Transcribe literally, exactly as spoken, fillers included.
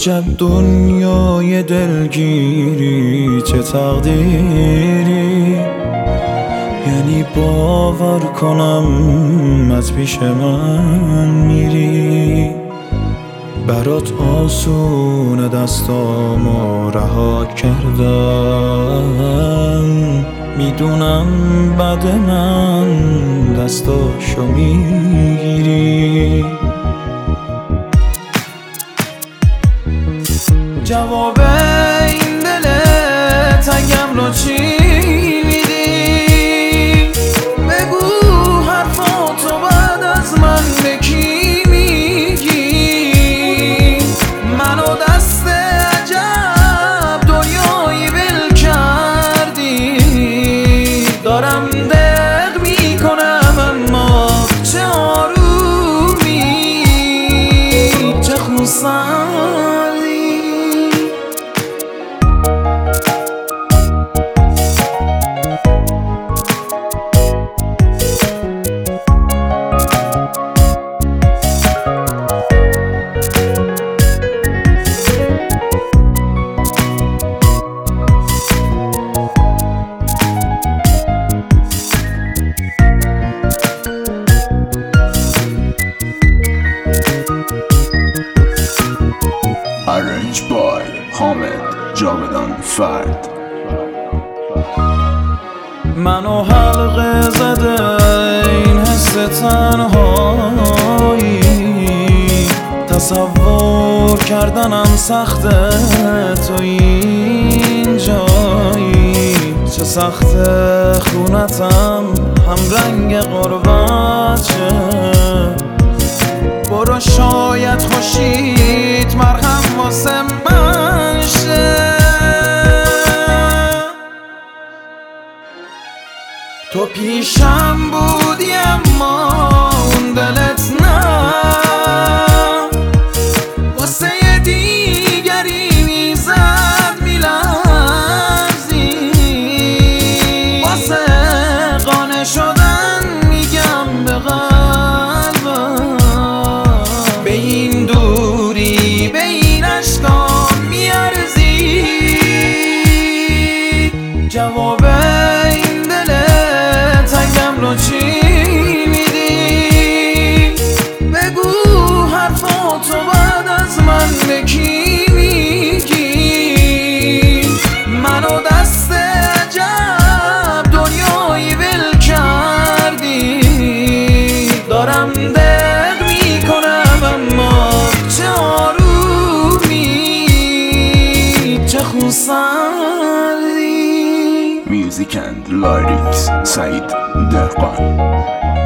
عجب دنیای دلگیری، چه تقدیری، یعنی باور کنم از پیش من میری. برات آسونه دستامو رها کردم، میدونم بعد من دستاشو میگیری. جواب این دل تنگم رو چی میدی؟ بگو حرفاتو بعد از من به کی میگی؟ منو دست عجب دنیایی ول کردی. دارم دق میکنم اما چه آرومی، چه خونسردی. Arrange by حامد جاودان فرد. منو حلقه زده این حس تنهایی، تصور کردنم سخته تو این جایی. چه سخته خونتم هم رنگ غربته، برو شاید خوشید مرهم واسه من شه. تو پیشم بودی اما اون دلت نه، واسه یه دیگری میزد میلرزی. واسه قانع شدن میگم به قلبم، به این دوری به این عشقام میارزی. جواب این دل تنگم رو چی میدی؟ بگو حرفاتو بعد از من به کی میگی؟ منو دست عجب دنیایی ول کردی. دارم دق میکنم اما چه آرومی، چه خونسردی. Music and lyrics سعید دهقان.